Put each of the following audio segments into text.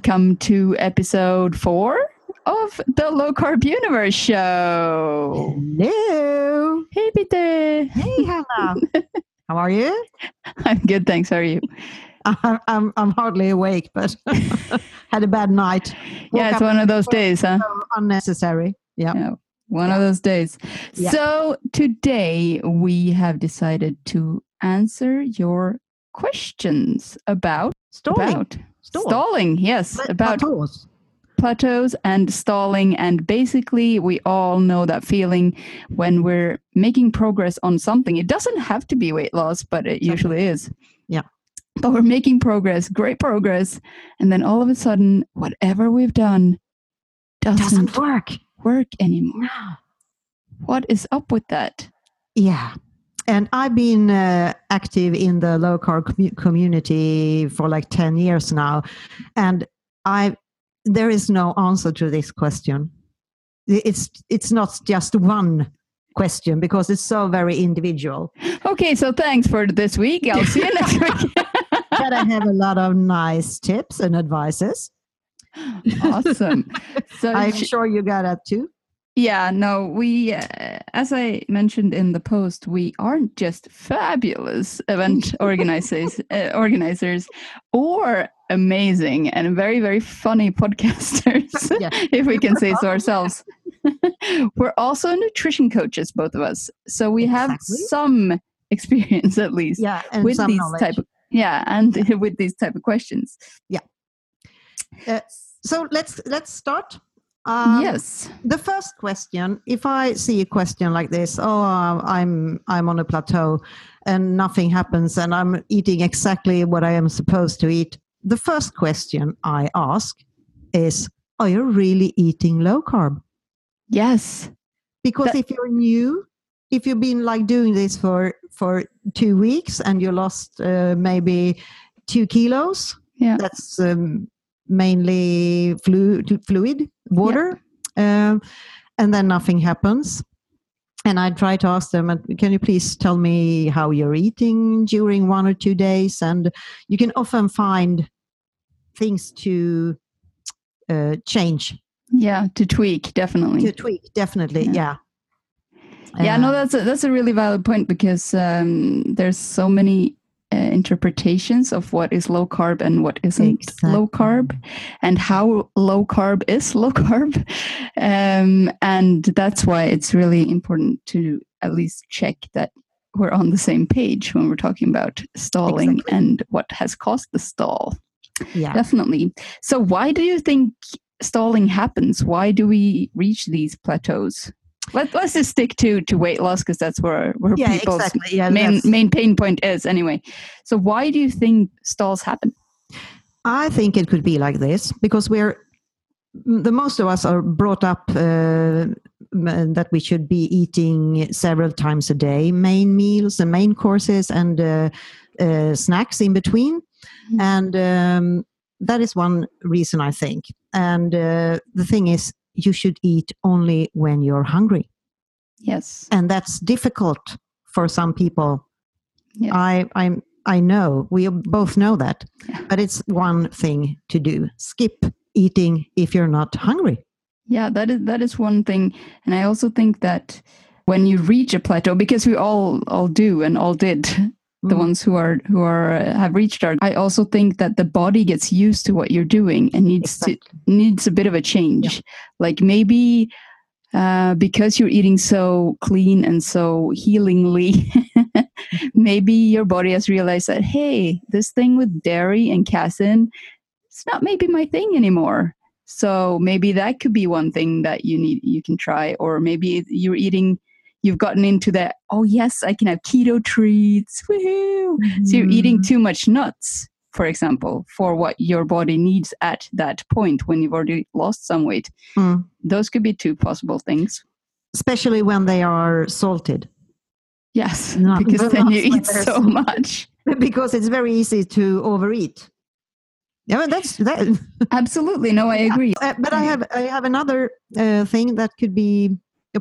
welcome to episode 4 of the Low Carb Universe Show. Hello. Hey, Peter. Hey, Hannah. How are you? I'm good, thanks. How are you? I'm hardly awake, but had a bad night. Yeah, it's one of those days, huh? So unnecessary. Yeah. One of those days. Yeah. So today we have decided to answer your questions about stalling. Yes, about plateaus and stalling. And basically, we all know that feeling when we're making progress on something. It doesn't have to be weight loss, but it usually is. Yeah. But we're making progress, great progress. And then all of a sudden, whatever we've done doesn't work anymore. No. What is up with that? Yeah. And I've been active in the low carb community for like 10 years now. And there is no answer to this question. It's not just one question because it's so very individual. Okay, so thanks for this week. I'll see you next week. But I have a lot of nice tips and advices. Awesome. So I'm sure you got that too. Yeah, no, we, as I mentioned in the post, we aren't just fabulous event organizers or amazing and very, very funny podcasters, yeah. If we can say so ourselves. We're also nutrition coaches, both of us. So we have some experience, at least, and some knowledge. With these type of questions. Yeah. So let's start. Yes. The first question, if I see a question like this, I'm on a plateau and nothing happens and I'm eating exactly what I am supposed to eat. The first question I ask is, are you really eating low carb? Yes. Because if you're new, if you've been like doing this for 2 weeks and you lost maybe 2 kilos, that's mainly fluid, water, and then nothing happens. And I try to ask them, can you please tell me how you're eating during 1 or 2 days? And you can often find things to change. Yeah, to tweak, definitely. Yeah. Yeah, no, that's a really valid point because there's so many interpretations of what is low carb and what isn't low carb, and how low carb is low carb, and that's why it's really important to at least check that we're on the same page when we're talking about stalling and what has caused the stall. Yeah, definitely. So why do you think stalling happens? Why do we reach these plateaus? Let's just stick to weight loss because that's where people's main pain point is anyway. So why do you think stalls happen? I think it could be like this because the most of us are brought up that we should be eating several times a day, main meals and main courses and snacks in between. Mm-hmm. And that is one reason, I think. And the thing is, you should eat only when you're hungry. Yes. And that's difficult for some people. Yes. I know, we both know that. Yeah. But it's one thing to do. Skip eating if you're not hungry. Yeah, that is one thing. And I also think that when you reach a plateau, because we all do and all did, the ones who have reached our, I also think that the body gets used to what you're doing and needs a bit of a change. Yeah. Like maybe because you're eating so clean and so healingly, maybe your body has realized that, hey, this thing with dairy and casein, it's not maybe my thing anymore. So maybe that could be one thing that you can try. Or maybe you've gotten into that, oh yes, I can have keto treats, woohoo! Mm-hmm. So you're eating too much nuts, for example, for what your body needs at that point when you've already lost some weight. Mm. Those could be two possible things. Especially when they are salted. Yes, because then you eat so much. Because it's very easy to overeat. Yeah, that's that. Absolutely, no, I agree. But I have another thing that could be a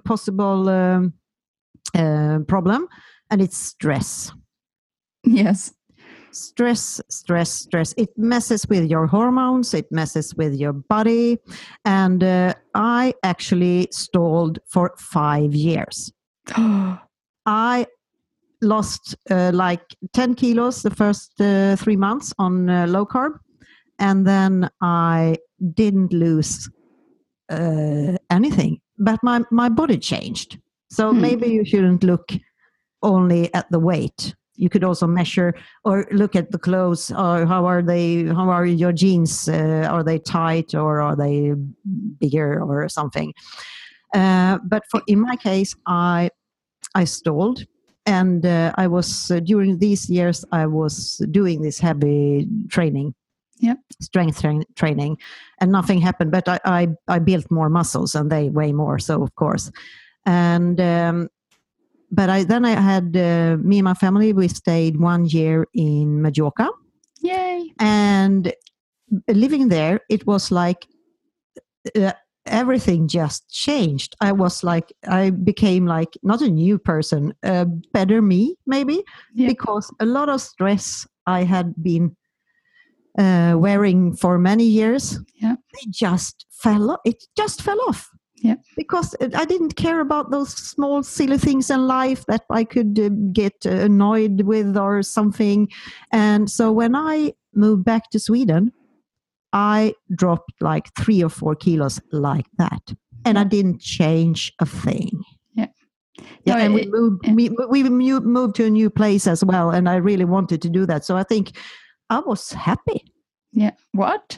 possible problem, and it's stress. Yes. stress. It messes with your hormones, it messes with your body. And I actually stalled for 5 years. I lost like 10 kilos the first 3 months on low carb. And then I didn't lose anything, but my body changed. So maybe you shouldn't look only at the weight. You could also measure or look at the clothes, or how are your jeans? Are they tight or are they bigger or something? But in my case, I stalled, and I was during these years I was doing this heavy training, strength training, and nothing happened. But I built more muscles, and they weigh more, so of course. And but I had me and my family. We stayed 1 year in Majorca. Yay! And living there, it was like everything just changed. I became like not a new person, a better me, maybe, because a lot of stress I had been wearing for many years, it just fell off. Yeah, because I didn't care about those small silly things in life that I could get annoyed with or something. And so when I moved back to Sweden, I dropped like 3 or 4 kilos like that, and I didn't change a thing. No, and we moved to a new place as well, and I really wanted to do that. So I think I was happy. Yeah. What?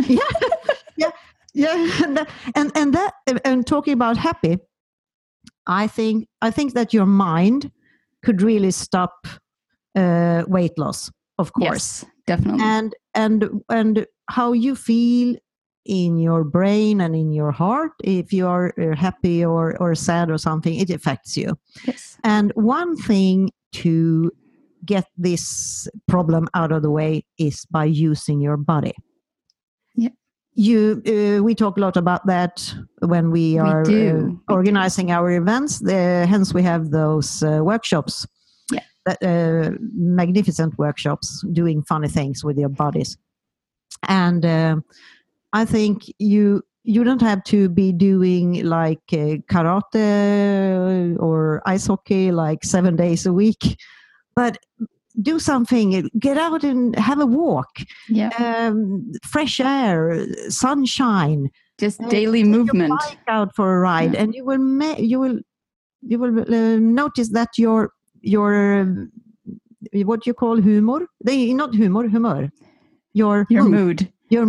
And talking about happy, I think that your mind could really stop weight loss, of course. Yes, definitely. And how you feel in your brain and in your heart, if you are happy or sad or something, it affects you. Yes. And one thing to get this problem out of the way is by using your body. We talk a lot about that when we are organizing our events. Hence, we have those workshops, magnificent workshops, doing funny things with your bodies. And I think you don't have to be doing like karate or ice hockey like 7 days a week, but do something, get out and have a walk, fresh air, sunshine, just daily movement. Your bike out for a ride, and you will notice that your what you call humor, your mood,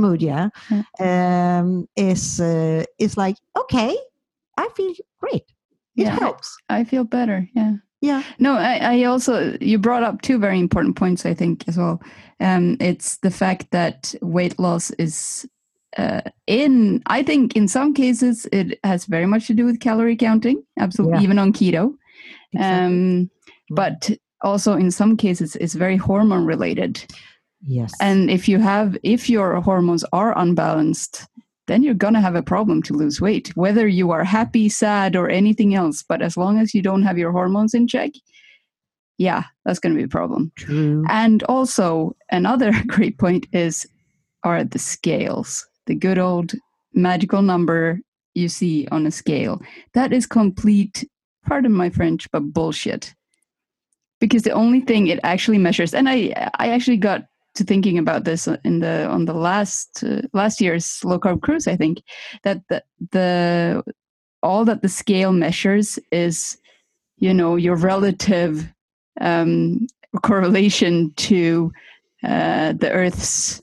is like, okay, I feel great. It helps. I feel better. Yeah. No, I also, you brought up 2 very important points, I think, as well. It's the fact that weight loss is, I think in some cases, it has very much to do with calorie counting, absolutely, even on keto. Exactly. But also in some cases, it's very hormone related. Yes. And if your hormones are unbalanced, then you're going to have a problem to lose weight, whether you are happy, sad, or anything else. But as long as you don't have your hormones in check, that's going to be a problem. True. And also another great point are the scales, the good old magical number you see on a scale. That is complete, pardon my French, but bullshit. Because the only thing it actually measures, and I actually got to thinking about this on the last year's low carb cruise, I think that all that the scale measures is, your relative correlation to the Earth's,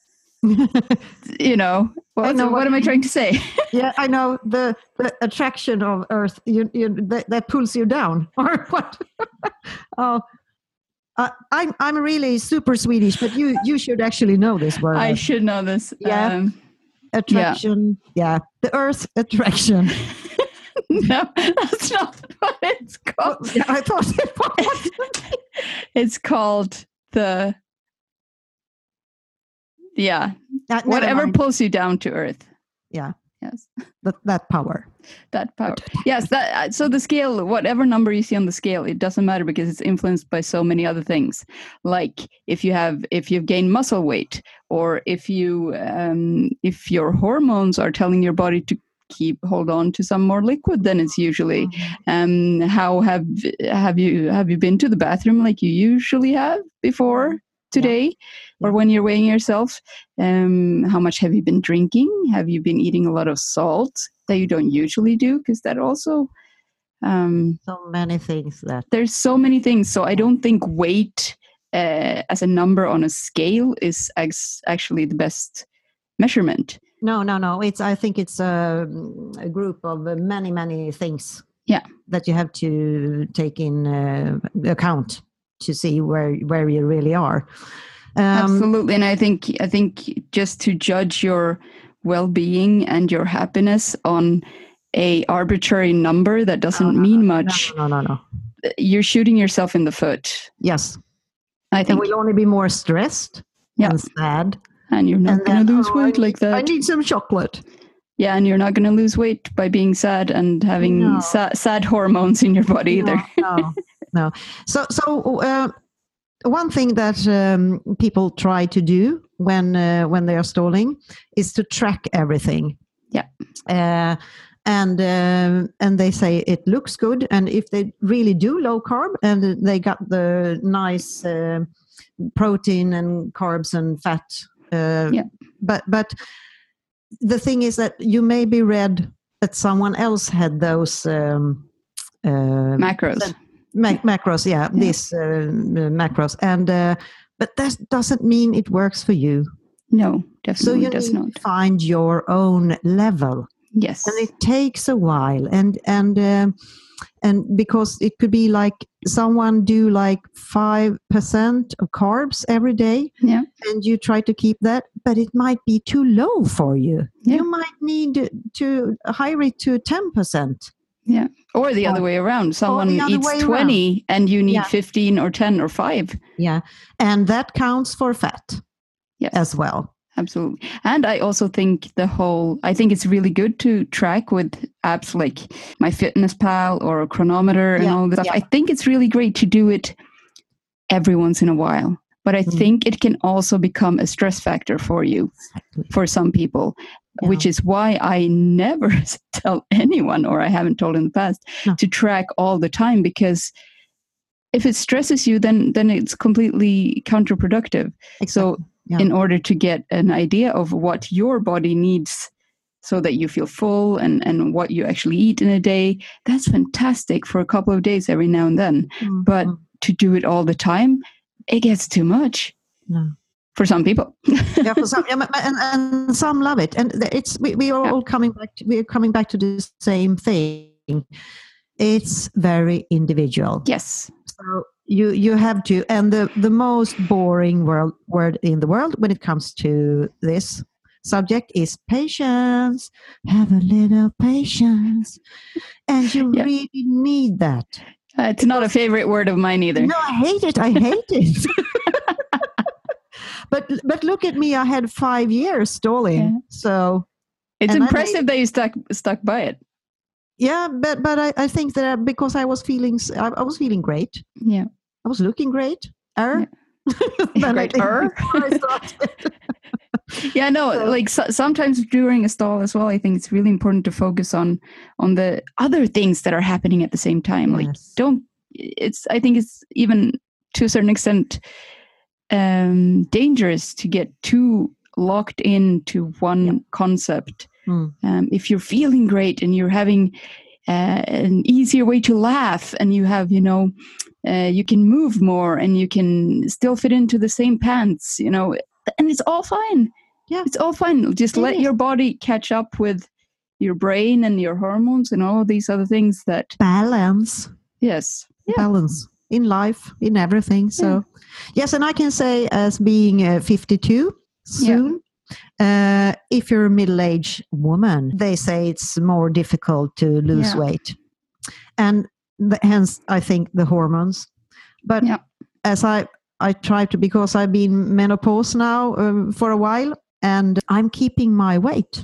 what am I trying to say? Yeah, I know the attraction of Earth. That pulls you down, or what? I'm really super Swedish, but you should actually know this word. I should know this. Yeah. Attraction. Yeah. The Earth attraction. No, that's not what it's called. Well, yeah, I thought it was. It's called the... whatever pulls you down to Earth. Yeah. Yes. That power. That power. Yes. So the scale, whatever number you see on the scale, it doesn't matter because it's influenced by so many other things. Like if you've gained muscle weight, or if your hormones are telling your body to hold on to some more liquid than it's usually. How have you been to the bathroom like you usually have before today, or when you're weighing yourself? How much have you been drinking? Have you been eating a lot of salt that you don't usually do? Because that also so many things there's so many things. So I don't think weight as a number on a scale is actually the best measurement. No. I think it's a group of many things. Yeah. That you have to take in account to see where you really are. Absolutely, and I think just to judge your well-being and your happiness on a arbitrary number that doesn't mean much. No. You're shooting yourself in the foot. Yes, I think. And we'll only be more stressed and sad. And you're not going to lose weight like that. I need some chocolate. Yeah, and you're not going to lose weight by being sad and having sad hormones in your body either. No. So one thing that people try to do when they are stalling is to track everything. Yeah. And they say it looks good, and if they really do low carb and they got the nice protein and carbs and fat. But the thing is that you maybe read that someone else had those macros. Macros, these macros, and but that doesn't mean it works for you. No, definitely does not. So you need to find your own level. Yes, and it takes a while, and because it could be like someone do like 5% of carbs every day, and you try to keep that, but it might be too low for you. You might need to higher it to 10%. Yeah, or the other way around. Someone eats 20 and you need 15 or 10 or 5. Yeah, and that counts for fat as well. Absolutely. And I also think I think it's really good to track with apps like MyFitnessPal or a chronometer and all this stuff. I think it's really great to do it every once in a while. But I think it can also become a stress factor for you, for some people, which is why I never tell anyone, or I haven't told in the past, to track all the time, because if it stresses you, then it's completely counterproductive. Exactly. So in order to get an idea of what your body needs so that you feel full and what you actually eat in a day, that's fantastic for a couple of days every now and then. But to do it all the time, it gets too much for some people. For some, and some love it. And we are all coming back. We're coming back to the same thing. It's very individual. Yes. So you have to, and the most boring word in the world when it comes to this subject is patience. Have a little patience, and you really need that. It's not a favorite word of mine either. No, I hate it. But look at me. I had 5 years stalling. So it's impressive that you stuck by it. Yeah, but I think that because I was feeling great. Yeah, I was looking great. Great. Like sometimes during a stall as well, I think it's really important to focus on the other things that are happening at the same time. Like I think it's even to a certain extent dangerous to get too locked into one concept. If you're feeling great and you're having an easier way to laugh, and you have, you can move more and you can still fit into the same pants, and it's all fine. Yeah, it's all fine. Just let your body catch up with your brain and your hormones and all these other things that balance. Yes, balance in life, in everything. So yes, and I can say, as being 52 soon. If you're a middle-aged woman, they say it's more difficult to lose weight, and hence I think the hormones. But as I try to, because I've been menopause now for a while, and I'm keeping my weight.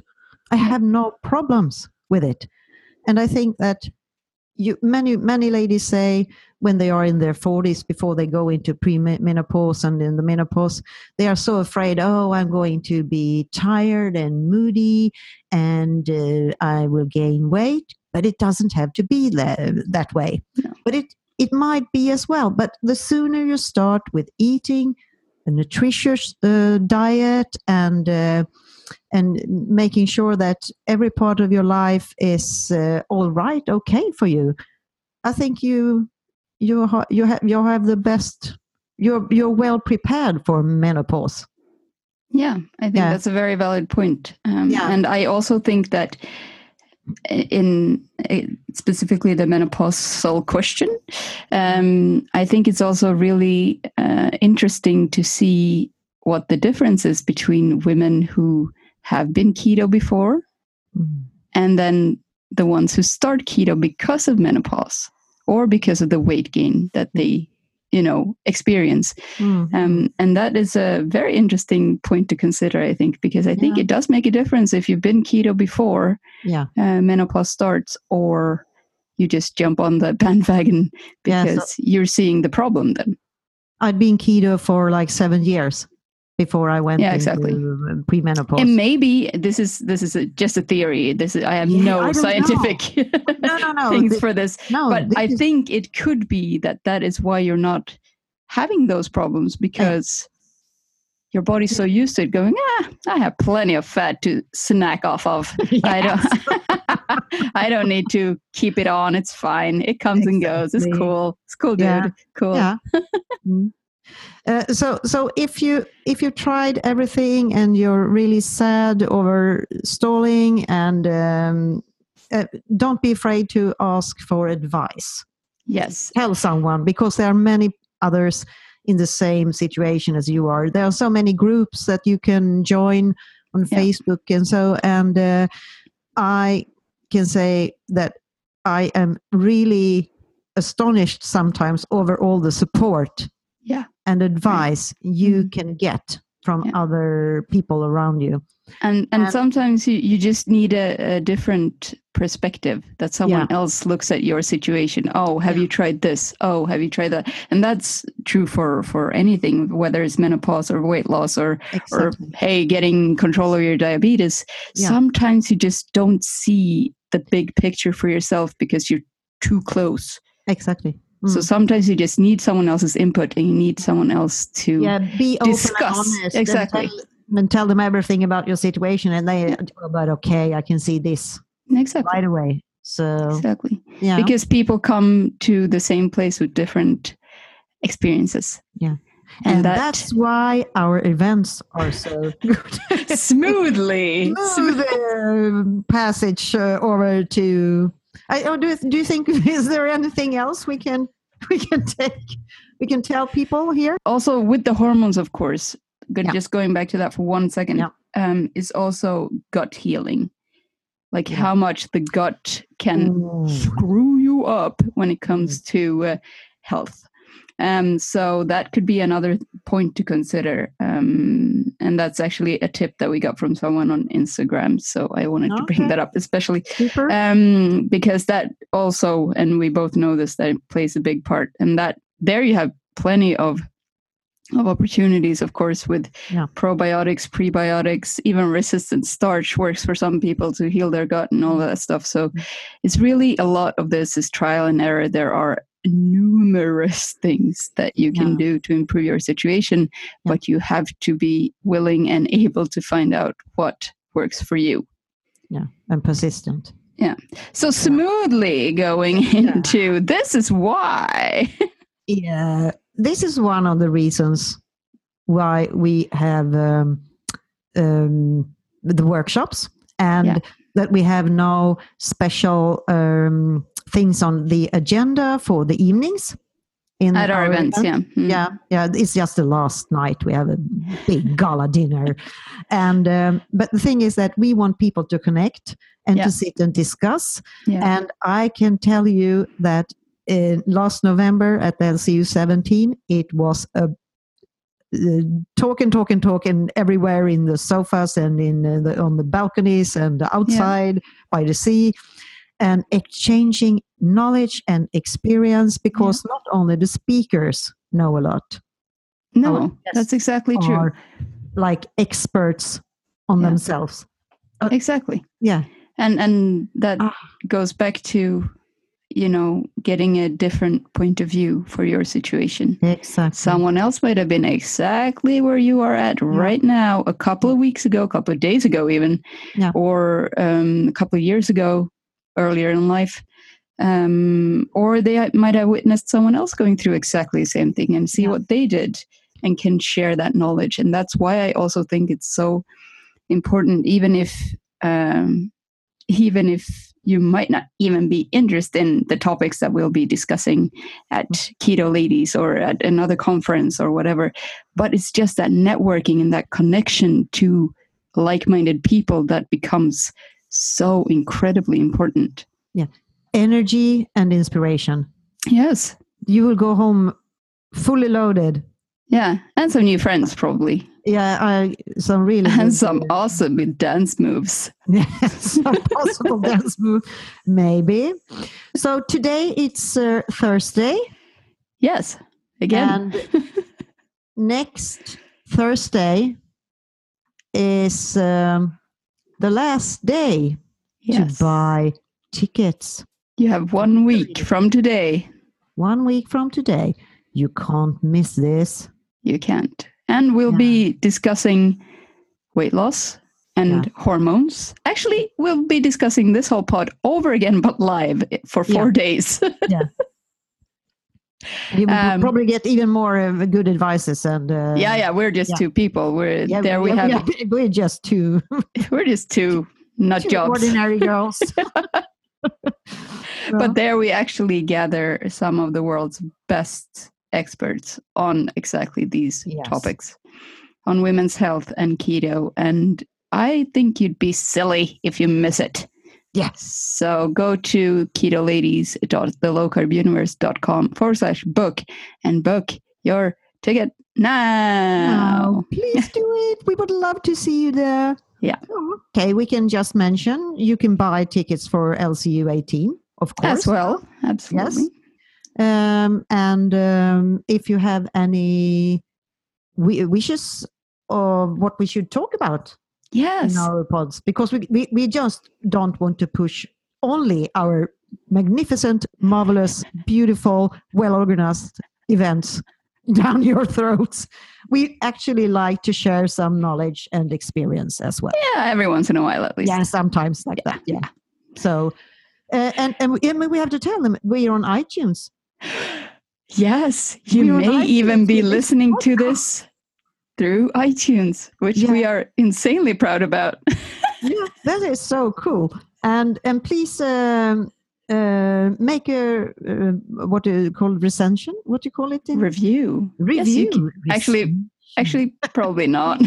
I have no problems with it. And I think that many ladies say when they are in their 40s, before they go into pre-menopause and in the menopause, they are so afraid, oh, I'm going to be tired and moody and I will gain weight. But it doesn't have to be that way. No. But it might be as well. But the sooner you start with eating a nutritious diet and making sure that every part of your life is all right, okay for you, I think you have the best. You're well prepared for menopause. Yeah, I think that's a very valid point. And I also think that in specifically the menopausal question, I think it's also really interesting to see what the difference is between women who have been keto before and then the ones who start keto because of menopause or because of the weight gain that they experience. And that is a very interesting point to consider, I think, because I think it does make a difference if you've been keto before menopause starts, or you just jump on the bandwagon because you're seeing the problem then. I'd been keto for like 7 years before I went into pre-menopause. And maybe this is just a theory. I have no scientific things for this. But I think it could be that is why you're not having those problems, because your body's so used to it going, I have plenty of fat to snack off of. Yes. I don't need to keep it on. It's fine. It comes and goes. It's cool. It's cool, dude. Yeah. Cool. Yeah. So if you tried everything and you're really sad over stalling, and don't be afraid to ask for advice. Yes. Tell someone, because there are many others in the same situation as you are. There are so many groups that you can join on Facebook and I can say that I am really astonished sometimes over all the support and advice you can get from other people around you. And sometimes you just need a different perspective, that someone else looks at your situation. Oh, have you tried this? Oh, have you tried that? And that's true for anything, whether it's menopause or weight loss or hey, getting control of your diabetes. Sometimes you just don't see the big picture for yourself because you're too close. Exactly. So sometimes you just need someone else's input, and you need someone else to be discuss. Open and honest. Exactly. And tell them everything about your situation, and they but okay, I can see this right away. So because people come to the same place with different experiences. And that's why our events are so good. Smooth passage over to. Do you think, is there anything else we can take? We can tell people here. Also, with the hormones, of course. Just going back to that for 1 second, is also gut healing. Like how much the gut can screw you up when it comes to health. So that could be another point to consider. And that's actually a tip that we got from someone on Instagram. So I wanted to bring that up, especially because that also, and we both know this, that it plays a big part. And that there you have plenty of opportunities, of course, with probiotics, prebiotics, even resistant starch works for some people to heal their gut and all that stuff. So it's really a lot of this is trial and error. There are numerous things that you can do to improve your situation, but you have to be willing and able to find out what works for you. And persistent. So smoothly going into this is why. This is one of the reasons why we have the workshops, and that we have no special things on the agenda for the evenings at our events. It's just the last night we have a big gala dinner, and but the thing is that we want people to connect and to sit and discuss. And I can tell you that last November at the LCU 17, it was a talk and everywhere in the sofas and on the balconies and outside by the sea, and exchanging knowledge and experience, because not only the speakers know a lot. No, that's exactly true. Like experts on themselves. Exactly. Yeah. And that goes back to, getting a different point of view for your situation. Exactly. Someone else might have been exactly where you are at right now, a couple of weeks ago, a couple of days ago even, or a couple of years ago, earlier in life. Or they might have witnessed someone else going through exactly the same thing and see what they did and can share that knowledge. And that's why I also think it's so important, even if you might not even be interested in the topics that we'll be discussing at Keto Ladies or at another conference or whatever. But it's just that networking and that connection to like-minded people that becomes so incredibly important. Yeah. Energy and inspiration. Yes. You will go home fully loaded. Yeah. And some new friends, probably. Yeah. Some really. And some awesome dance moves. Yes. Some possible dance move. Maybe. So today it's Thursday. Yes. Again. And next Thursday is the last day to buy tickets. You have 1 week from today. 1 week from today. You can't miss this. You can't. And we'll be discussing weight loss and hormones. Actually, we'll be discussing this whole pod over again, but live for 4 days. You will probably get even more good advices. And we're just two people. We're just two. We're just two nut jobs. Ordinary girls. But there we actually gather some of the world's best experts on exactly these topics, on women's health and keto. And I think you'd be silly if you miss it. Yes. So go to ketoladies.thelowcarbuniverse.com/book and book your ticket now. Please do it. We would love to see you there. Yeah. Okay, we can just mention you can buy tickets for LCU 18, of course. As well. Absolutely. Yes. And if you have any wishes of what we should talk about in our pods, because we just don't want to push only our magnificent, marvelous, beautiful, well-organized events down your throats. We actually like to share some knowledge and experience as well. Yeah, every once in a while at least. Yeah, sometimes like that. Yeah. So, and we have to tell them we're on iTunes. Yes, you may even be listening to this through iTunes, which we are insanely proud about. Yeah, that is so cool. And please make a what do you call recension? What do you call it? Review. Review. Yes, actually, probably not.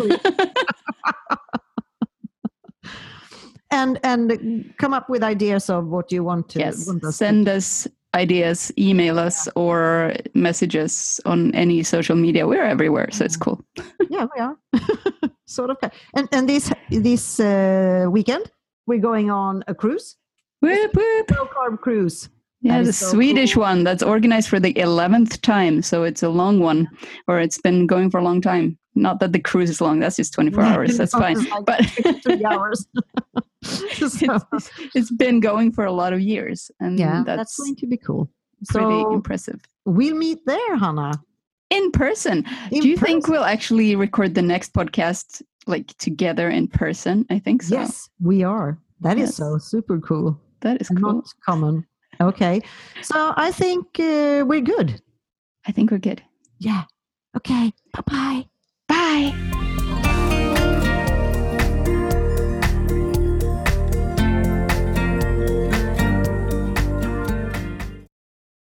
And come up with ideas of what you want to. Yes, send us ideas, email us, or message us on any social media. We're everywhere, so it's cool. Yeah, we are. Sort of. And this weekend, we're going on a cruise. Whoop, whoop. Low carb cruise. Yeah, the Swedish one that's organized for the 11th time. So it's a long one, or it's been going for a long time. Not that the cruise is long. That's just 24 hours. That's fine. But 3 hours. It's been going for a lot of years. And that's going to be cool. Pretty impressive. We'll meet there, Hannah. In person. Do you think we'll actually record the next podcast together in person? I think so. Yes, we are. That is so super cool. That is cool. Not common. Okay. So I think we're good. I think we're good. Yeah. Okay. Bye-bye. Bye.